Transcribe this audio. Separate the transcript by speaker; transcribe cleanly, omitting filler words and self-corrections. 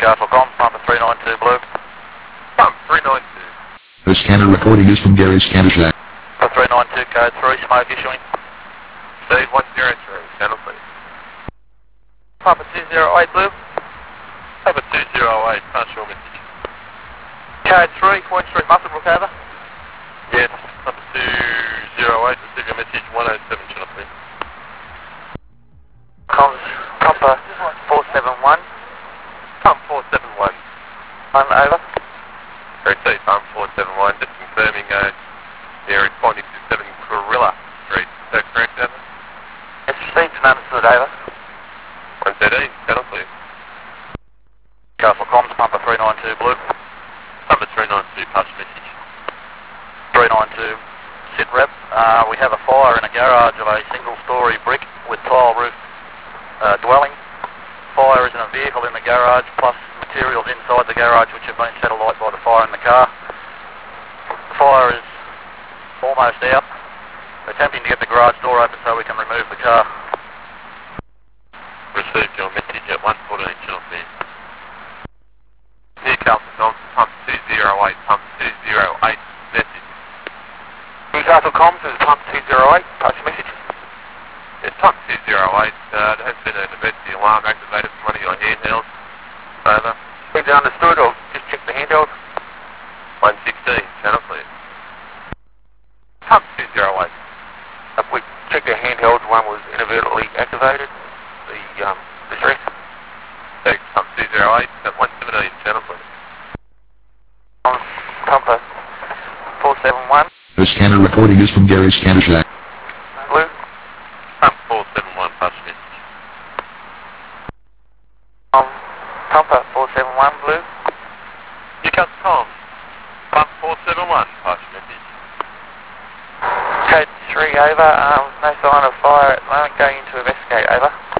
Speaker 1: Castle Comms, Pumper 392 Blue.
Speaker 2: Pump 392.
Speaker 3: The scanner recording is from Gary's Scanner Shack.
Speaker 1: Pumper 392, code 3, smoke issuing.
Speaker 2: Speed 103, channel please.
Speaker 1: Pumper 208 Blue.
Speaker 2: Pumper 208, pass your message.
Speaker 1: Code 3, Point Street, Musselbrook, over.
Speaker 2: Yes, Pumper 208, receive your message, 107, channel please.
Speaker 1: Comms, Pumper 471.
Speaker 2: Pump 471.
Speaker 1: Over.
Speaker 2: Receive, Pump 471, just confirming they're responding to 7 Corilla Street. Is that correct, over?
Speaker 1: Yes, received and understood, over.
Speaker 2: 113, channel please.
Speaker 1: Castle Comms, Pumper 392 Blue.
Speaker 2: Pumper 392, pass your message.
Speaker 1: 392, sit rep. We have a fire in a garage of a single-storey brick with tile roof dwelling. Fire is in a vehicle in the garage, plus materials inside the garage which have been set alight by the fire in the car. The fire is almost out. Attempting to get the garage door open so we can remove the car.
Speaker 2: Received your message at 114, channel please. Newcastle Comms, Pump 208, Pump 208, message.
Speaker 1: Newcastle Comms is Pump 208, pass your message.
Speaker 2: It's Pump 208, there has been an emergency alarm activated from one of your handhelds. Over.
Speaker 1: Is it understood or just check the handheld?
Speaker 2: 116, channel please. Pump 208.
Speaker 1: We checked the handheld, one was inadvertently activated. The distress.
Speaker 2: Thanks, Pump 208, at 117, channel please.
Speaker 1: Pumper 471.
Speaker 3: The scanner recording is from Gary's Scanner Shack.
Speaker 1: Blue.
Speaker 2: Pump 471, pass your message.
Speaker 1: Pumper 471 Blue.
Speaker 2: Newcastle Comms, Pump 471, pass your message.
Speaker 1: Code 3 over. No sign of fire at the moment. Going into investigate, over.